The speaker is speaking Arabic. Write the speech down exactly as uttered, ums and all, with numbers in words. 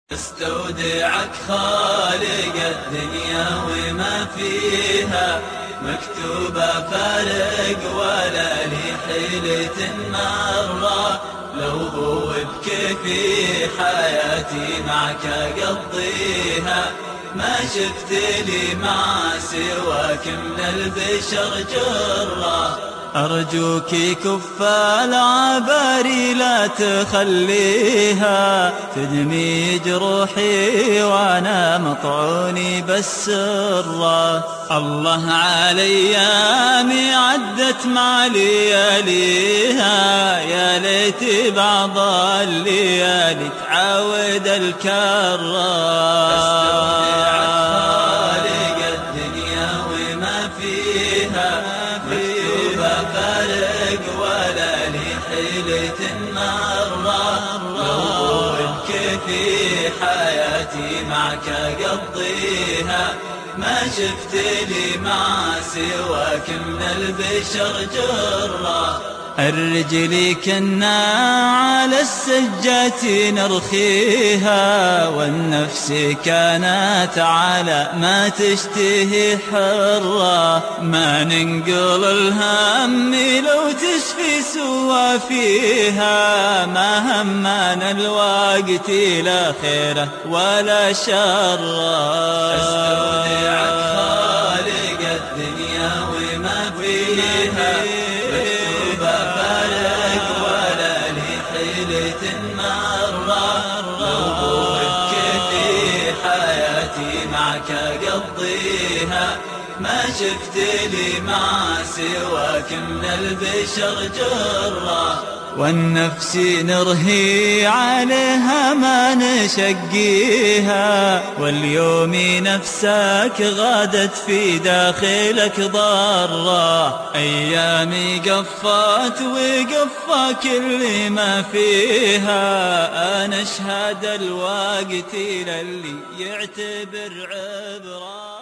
استودعك خالق الدنيا وما فيها، مكتوبة فارق ولا لي حيلة مرة. لو هو بكيفي حياتي معك أقضيها، ما شفت لي مع سواك من البشر جرة. أرجوك كف العباري لا تخليها تدمي جروحي وأنا مطعوني بالسرة. الله على أيامي عدت مع لياليها، يا ليت بعض الليالي تعاود الكرة. ولا لي حيلة مرة. لو بكيفي حياتي معك أقضيها، ما شفت لي مع سواك من البشر جرة. الرجل كنا على السجات نرخيها، والنفس كانت على ما تشتهي حرة. ما ننقل الهم لو تشفي سوى فيها، ما همنا الوقت لا خيره ولا شره. استودعك خالق الدنيا وما فيها، معك أقضيها، ما شفت لي مع سواك من البشر جرة. والنفس نرهي عليها ما نشقيها، واليوم نفسك غادت في داخلك ضرة. أيامي قفات وقفا كل ما فيها، أنا أشهد الوقت للي يعتبر عبرة.